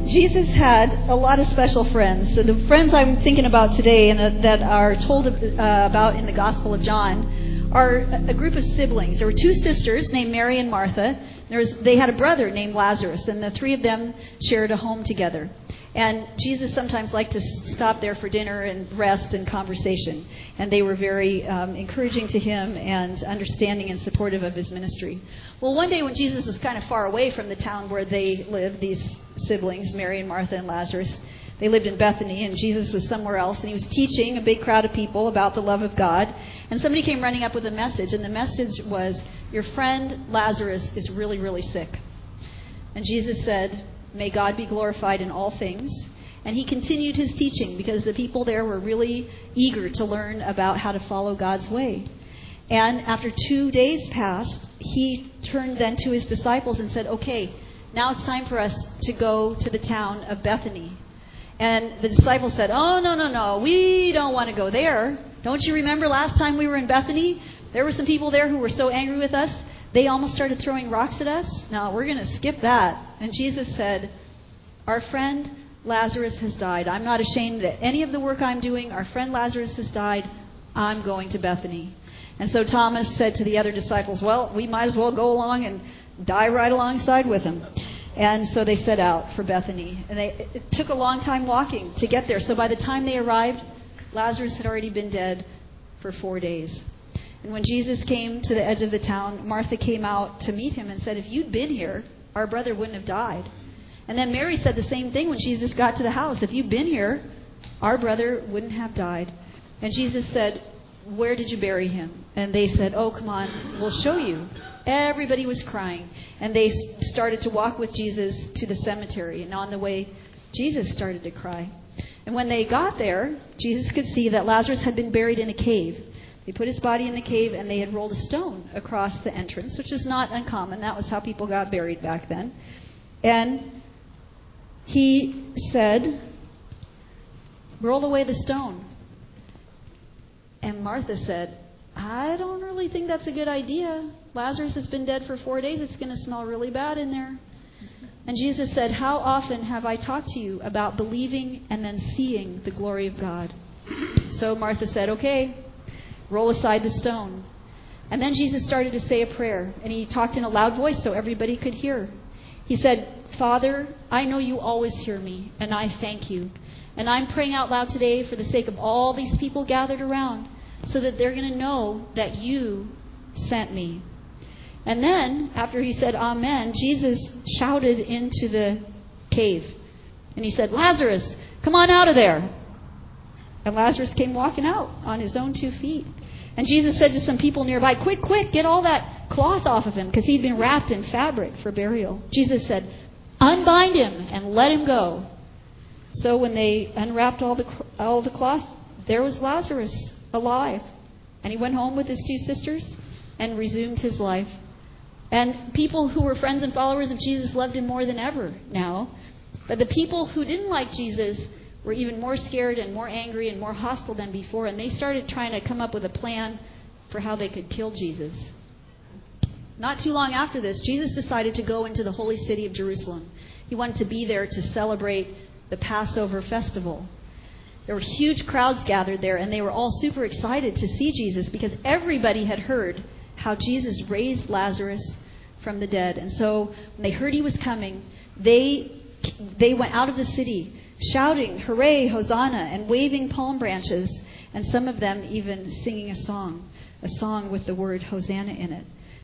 Jesus had a lot of special friends. So the friends I'm thinking about today and that are told about in the Gospel of John are a group of siblings. There were two sisters named Mary and Martha. They had a brother named Lazarus, and the three of them shared a home together. And Jesus sometimes liked to stop there for dinner and rest and conversation. And they were very encouraging to him and understanding and supportive of his ministry. Well, one day when Jesus was kind of far away from the town where they lived, these siblings, Mary and Martha and Lazarus, they lived in Bethany, and Jesus was somewhere else. And he was teaching a big crowd of people about the love of God. And somebody came running up with a message. And the message was, your friend Lazarus is really, really sick. And Jesus said, may God be glorified in all things. And he continued his teaching because the people there were really eager to learn about how to follow God's way. And after 2 days passed, he turned then to his disciples and said, okay, now it's time for us to go to the town of Bethany. And the disciples said, oh, no, we don't want to go there. Don't you remember last time we were in Bethany? There were some people there who were so angry with us, they almost started throwing rocks at us. No, we're going to skip that. And Jesus said, our friend Lazarus has died. I'm not ashamed of any of the work I'm doing. Our friend Lazarus has died. I'm going to Bethany. And so Thomas said to the other disciples, well, we might as well go along and die right alongside with him. And so they set out for Bethany. And it took a long time walking to get there. So by the time they arrived, Lazarus had already been dead for 4 days. And when Jesus came to the edge of the town, Martha came out to meet him and said, if you'd been here, our brother wouldn't have died. And then Mary said the same thing when Jesus got to the house. If you'd been here, our brother wouldn't have died. And Jesus said, where did you bury him? And they said, oh, come on, we'll show you. Everybody was crying. And they started to walk with Jesus to the cemetery. And on the way, Jesus started to cry. And when they got there, Jesus could see that Lazarus had been buried in a cave. They put his body in the cave, and they had rolled a stone across the entrance, which is not uncommon. That was how people got buried back then. And he said, roll away the stone. And Martha said, I don't really think that's a good idea. Lazarus has been dead for 4 days. It's going to smell really bad in there. And Jesus said, how often have I talked to you about believing and then seeing the glory of God? So Martha said, okay, roll aside the stone. And then Jesus started to say a prayer, and he talked in a loud voice so everybody could hear. He said, Father, I know you always hear me, and I thank you. And I'm praying out loud today for the sake of all these people gathered around, so that they're going to know that you sent me. And then, after he said amen, Jesus shouted into the cave. And he said, Lazarus, come on out of there. And Lazarus came walking out on his own 2 feet. And Jesus said to some people nearby, quick, get all that cloth off of him, because he'd been wrapped in fabric for burial. Jesus said, unbind him and let him go. So when they unwrapped all the cloth, there was Lazarus alive. And he went home with his 2 sisters and resumed his life. And people who were friends and followers of Jesus loved him more than ever now. But the people who didn't like Jesus were even more scared and more angry and more hostile than before. And they started trying to come up with a plan for how they could kill Jesus. Not too long after this, Jesus decided to go into the holy city of Jerusalem. He wanted to be there to celebrate the Passover festival. There were huge crowds gathered there, and they were all super excited to see Jesus because everybody had heard how Jesus raised Lazarus from the dead. And so when they heard he was coming, they went out of the city shouting, hooray, Hosanna, and waving palm branches, and some of them even singing a song with the word Hosanna in it.